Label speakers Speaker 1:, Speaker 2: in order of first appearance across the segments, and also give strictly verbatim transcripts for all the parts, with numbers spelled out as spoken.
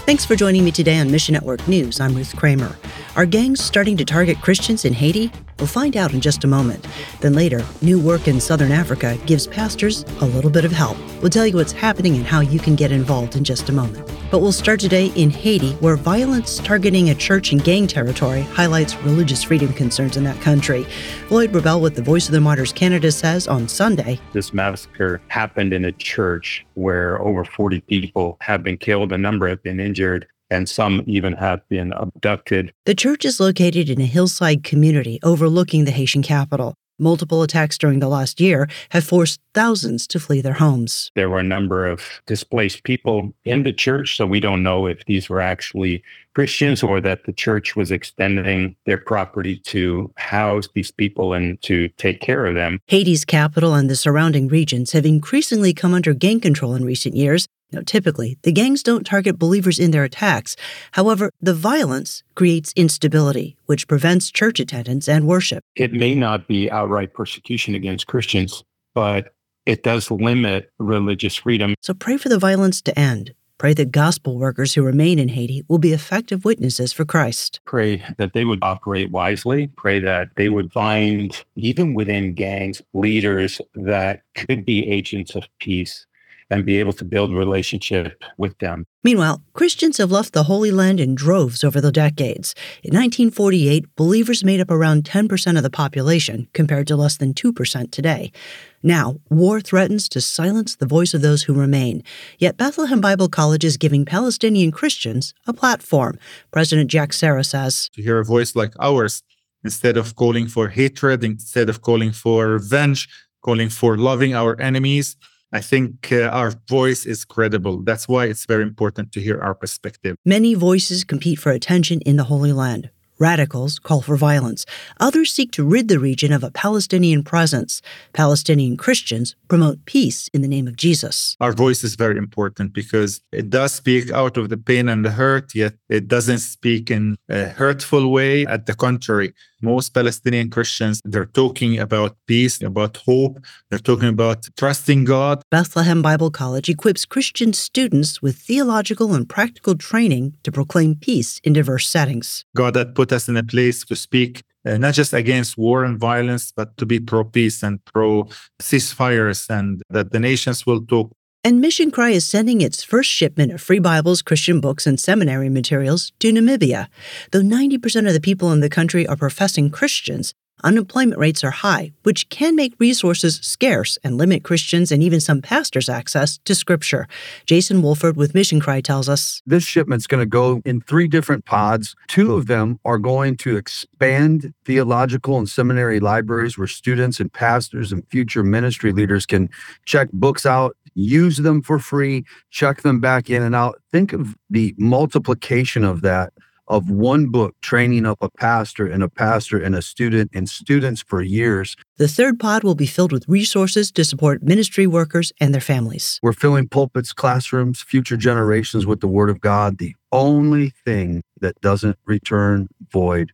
Speaker 1: Thanks for joining me today on Mission Network News. I'm Ruth Kramer. Are gangs starting to target Christians in Haiti? We'll find out in just a moment. Then later, new work in Southern Africa gives pastors a little bit of help. We'll tell you what's happening and how you can get involved in just a moment. But we'll start today in Haiti, where violence targeting a church in gang territory highlights religious freedom concerns in that country. Lloyd Rebel with the Voice of the Martyrs Canada says on Sunday,
Speaker 2: this massacre happened in a church where over forty people have been killed, a number have been injured, and some even have been abducted.
Speaker 1: The church is located in a hillside community overlooking the Haitian capital. Multiple attacks during the last year have forced thousands to flee their homes.
Speaker 2: There were a number of displaced people in the church, so we don't know if these were actually Christians or that the church was extending their property to house these people and to take care of them.
Speaker 1: Haiti's capital and the surrounding regions have increasingly come under gang control in recent years. Now, typically, the gangs don't target believers in their attacks. However, the violence creates instability, which prevents church attendance and worship.
Speaker 2: It may not be outright persecution against Christians, but it does limit religious freedom.
Speaker 1: So pray for the violence to end. Pray that gospel workers who remain in Haiti will be effective witnesses for Christ.
Speaker 2: Pray that they would operate wisely. Pray that they would find, even within gangs, leaders that could be agents of peace and be able to build a relationship with them.
Speaker 1: Meanwhile, Christians have left the Holy Land in droves over the decades. In nineteen forty-eight, believers made up around ten percent of the population, compared to less than two percent today. Now, war threatens to silence the voice of those who remain. Yet Bethlehem Bible College is giving Palestinian Christians a platform. President Jack Serra says,
Speaker 3: to hear a voice like ours, instead of calling for hatred, instead of calling for revenge, calling for loving our enemies, I think uh, our voice is credible. That's why it's very important to hear our perspective.
Speaker 1: Many voices compete for attention in the Holy Land. Radicals call for violence. Others seek to rid the region of a Palestinian presence. Palestinian Christians promote peace in the name of Jesus.
Speaker 3: Our voice is very important because it does speak out of the pain and the hurt, yet it doesn't speak in a hurtful way. At the contrary, most Palestinian Christians, they're talking about peace, about hope. They're talking about trusting God.
Speaker 1: Bethlehem Bible College equips Christian students with theological and practical training to proclaim peace in diverse settings.
Speaker 3: God had put us in a place to speak uh, not just against war and violence, but to be pro-peace and pro-ceasefires, and that the nations will talk.
Speaker 1: And Mission Cry is sending its first shipment of free Bibles, Christian books, and seminary materials to Namibia. Though ninety percent of the people in the country are professing Christians, unemployment rates are high, which can make resources scarce and limit Christians and even some pastors' access to Scripture. Jason Wolford with Mission Cry tells us,
Speaker 4: this shipment's going to go in three different pods. Two of them are going to expand theological and seminary libraries where students and pastors and future ministry leaders can check books out, use them for free, check them back in and out. Think of the multiplication of that, of one book training up a pastor and a pastor and a student and students for years.
Speaker 1: The third pod will be filled with resources to support ministry workers and their families.
Speaker 4: We're filling pulpits, classrooms, future generations with the Word of God, the only thing that doesn't return void.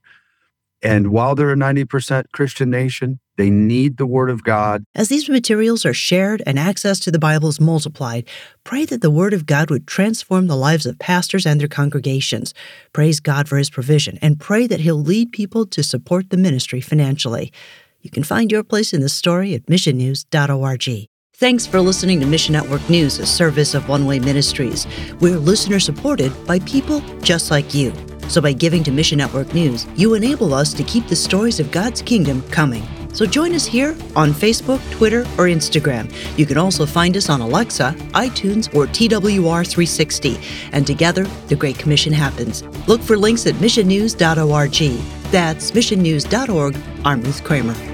Speaker 4: And while they're a ninety percent Christian nation, they need the Word of God.
Speaker 1: As these materials are shared and access to the Bible is multiplied, pray that the Word of God would transform the lives of pastors and their congregations. Praise God for His provision, and pray that He'll lead people to support the ministry financially. You can find your place in this story at mission news dot org. Thanks for listening to Mission Network News, a service of One Way Ministries. We're listener-supported by people just like you. So by giving to Mission Network News, you enable us to keep the stories of God's kingdom coming. So join us here on Facebook, Twitter, or Instagram. You can also find us on Alexa, iTunes, or T W R three sixty. And together, the Great Commission happens. Look for links at mission news dot org. That's mission news dot org. I'm Ruth Kramer.